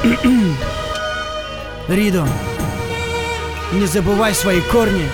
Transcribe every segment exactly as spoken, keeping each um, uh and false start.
Ридо, не забывай свои корни.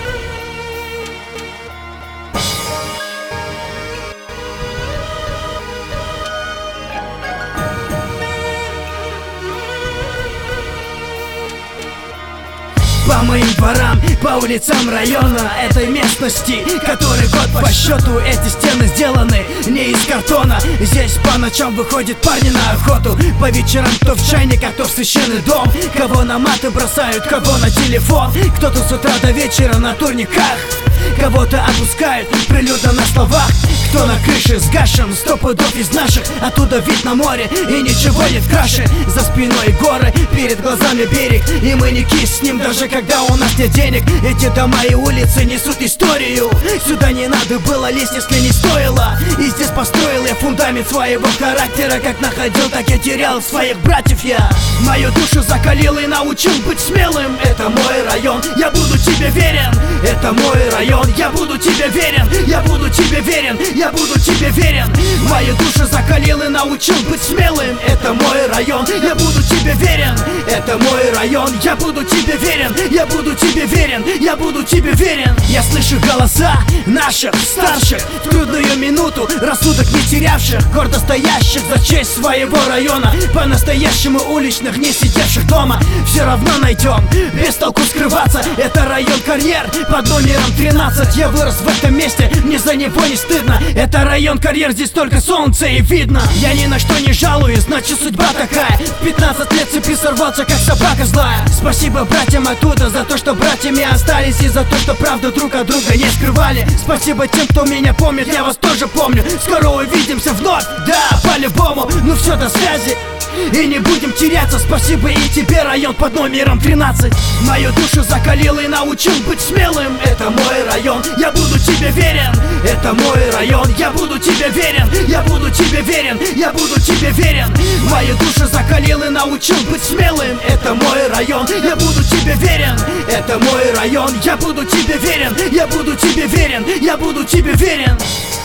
По моим дворам, по улицам района этой местности, который год по счету, эти стены сделаны не из картона. Здесь по ночам выходят парни на охоту, по вечерам кто в чайник, а кто в священный дом. Кого на маты бросают, кого на телефон, кто-то с утра до вечера на турниках, кого-то отпускают прилюдно на словах. Кто на крыше с гашем, сто пудов из наших, оттуда вид на море и ничего нет краше. За спиной горы, перед глазами берег, и мы не кис с ним, даже когда у нас нет денег. Эти дома и улицы несут историю, сюда не надо было лезть, если не стоило. И здесь построил я фундамент своего характера, как находил, так и терял своих братьев я. Мою душу закалил и научил быть смелым. Это мой район, я буду тебе верен. Это мой район, я буду тебе верен. Я буду тебе верен, я буду тебе верен. Мою душу закалил и научил быть смелым. Это мой район, я буду тебе верен. Это мой район, я буду тебе верен. Я буду тебе верен, я буду тебе верен. Я слышу голоса наших старших в трудную минуту, рассудок не терявших, гордо стоящих за честь своего района, по-настоящему уличных, не сидевших дома. Все равно найдем, без толку скрываться. Это район Карьер под номером тринадцать. Я вырос в этом месте, мне за него не стыдно. Это район Карьер, здесь только солнце и видно. Я ни на что не жалуюсь, значит судьба такая. В пятнадцать лет цепи сорвался, как собака злая. Спасибо братьям оттуда за то, что братьями остались, и за то, что правду друг от друга не скрывали. Спасибо тем, кто меня помнит, я вас тоже помню. Скоро увидимся вновь, да, по-любому. Ну все, до связи, и не будем теряться. Спасибо и тебе, район под номером тринадцать. Мою душу закалил и научил быть смелым. Это мой район, я буду тебе верен. Это мой район, я буду тебе верен. Я буду тебе верен, я буду тебе верен. Мою душу закалил и научил быть смелым. Это мой район, я буду тебе верен. Это мой район, я буду тебе верен. Я буду тебе верен, я буду тебе верен.